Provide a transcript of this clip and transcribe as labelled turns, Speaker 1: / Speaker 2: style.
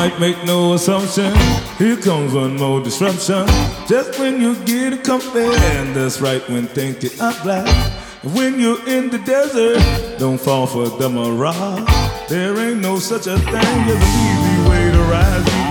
Speaker 1: might make no assumption. Here comes one more disruption. Just when you get it comfy, and that's right when things get out black. When you're in the desert, don't fall for the mirage. There ain't no such a thing as an easy way to rise.